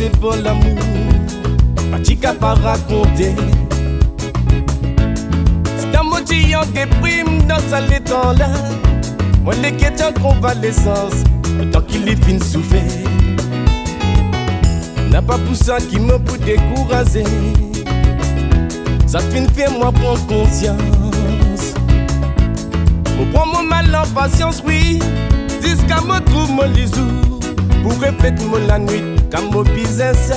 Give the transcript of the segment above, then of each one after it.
c'est pas l'amour, pas tika pas raconter. Si ta moitié en déprime dans sa l'étang là, moi les quêtes en convalescence, autant qu'il est fin souffert. N'a pas pour ça qui me peut décourager. Ça fin fait moi prendre conscience. Pour prendre mon mal en patience, oui. Jusqu'à me trouve mon lisou. Pour répéter mon la nuit, comme mon business.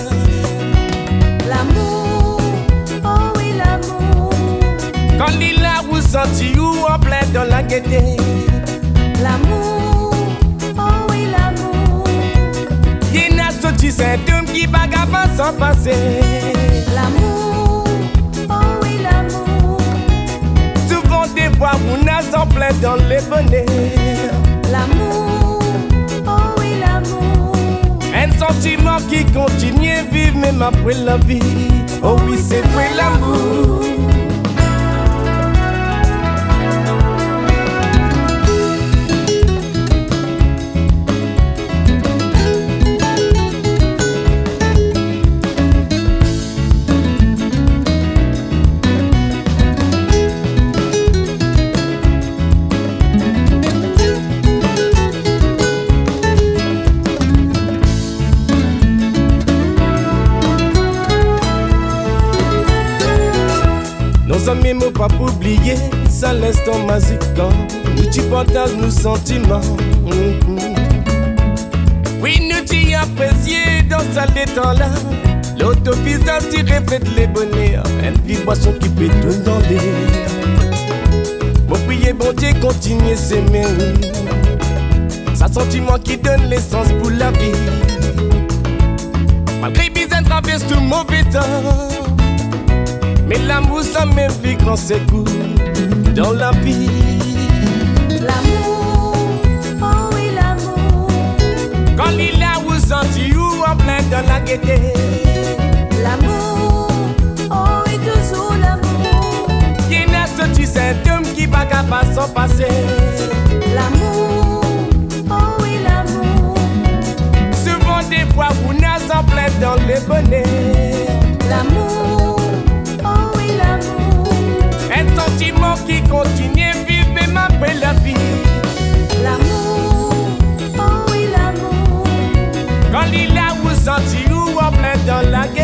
L'amour, oh oui l'amour. Quand il a ressenti ou en plein dans la gaieté. L'amour, oh oui l'amour. Il n'a sorti cet homme qui bagarre pas sans passer. L'amour, oh oui l'amour. Souvent des fois on a en plein dans les bonheurs. L'amour, oh oui l'amour. Un sentiment qui continue à vivre même après la vie. Oh oui c'est vrai l'amour. Nos amis m'ont pas oublié, ça l'instant magique quand nous t'y partageons nos sentiments. Oui, nous t'y apprécié dans sa l'étang là. L'autoffice d'un petit reflète les bonheurs, une vibration qui peut tout dans l'air. Mon prier bon Dieu continue s'aimer. C'est un sentiment qui donne l'essence pour la vie. Malgré bizarre traverse tout mauvais temps. Mais l'amour ça m'implique quand c'est cool dans la vie. L'amour, oh oui l'amour. Quand il a ressenti ou en plein dans la gaieté. L'amour, oh oui toujours l'amour. Il n'a sorti cet homme qui bagarre pas sans passer. L'amour, oh oui l'amour. Souvent des fois on a en plein dans les bonheurs. L'amour, oh oui l'amour. Un sentiment qui continue à vivre même après la vie. L'amour, oh oui l'amour. Quand il a ressenti ou en plein dans la guerre.